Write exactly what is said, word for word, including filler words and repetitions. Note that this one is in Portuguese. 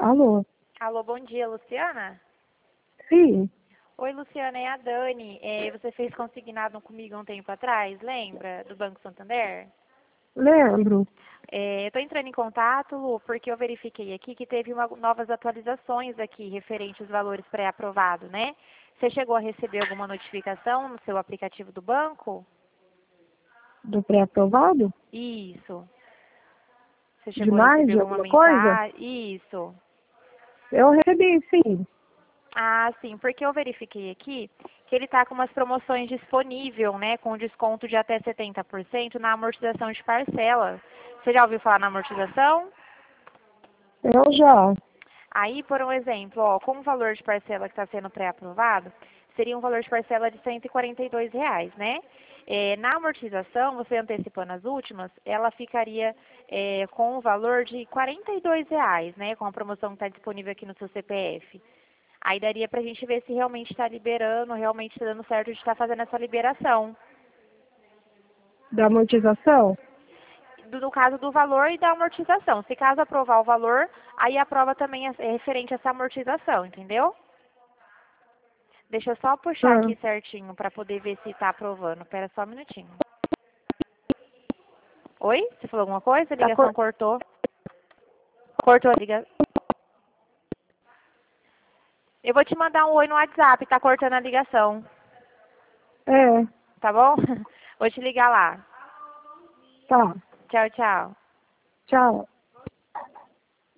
Alô? Alô, bom dia, Luciana? Sim, Oi, Luciana, é a Dani. É, você fez consignado comigo um tempo atrás, lembra? Do Banco Santander? lembro. É, eu estou entrando em contato, Lu, porque eu verifiquei aqui que teve uma- novas atualizações aqui referente aos valores pré-aprovado, né? Você chegou a receber alguma notificação no seu aplicativo do banco? Do pré-aprovado? Isso. Você De chegou a mais receber de alguma alguma coisa? mensagem? Isso. Eu recebi, sim. Ah, sim, porque eu verifiquei aqui que ele está com umas promoções disponível, né, com desconto de até setenta por cento na amortização de parcela. Você já ouviu falar na amortização? Eu já. Aí, por um exemplo, ó, com o valor de parcela que está sendo pré-aprovado, seria um valor de parcela de cento e quarenta e dois reais, né? É, na amortização, você antecipando as últimas, ela ficaria é, com o valor de quarenta e dois reais, né? Com a promoção que está disponível aqui no seu C P F. Aí daria pra gente ver se realmente está liberando, realmente está dando certo de estar fazendo essa liberação. Da amortização? Do, no caso do valor e da amortização. Se caso aprovar o valor, aí aprova também é referente a essa amortização, entendeu? Deixa eu só puxar Ah, aqui certinho para poder ver se está aprovando. Espera só um minutinho. Oi? Você falou alguma coisa? A tá ligação cor... cortou. Cortou a ligação. Eu vou te mandar um oi no WhatsApp, tá cortando a ligação. É, Tá bom? Vou te ligar lá. tá. Tchau, tchau. Tchau.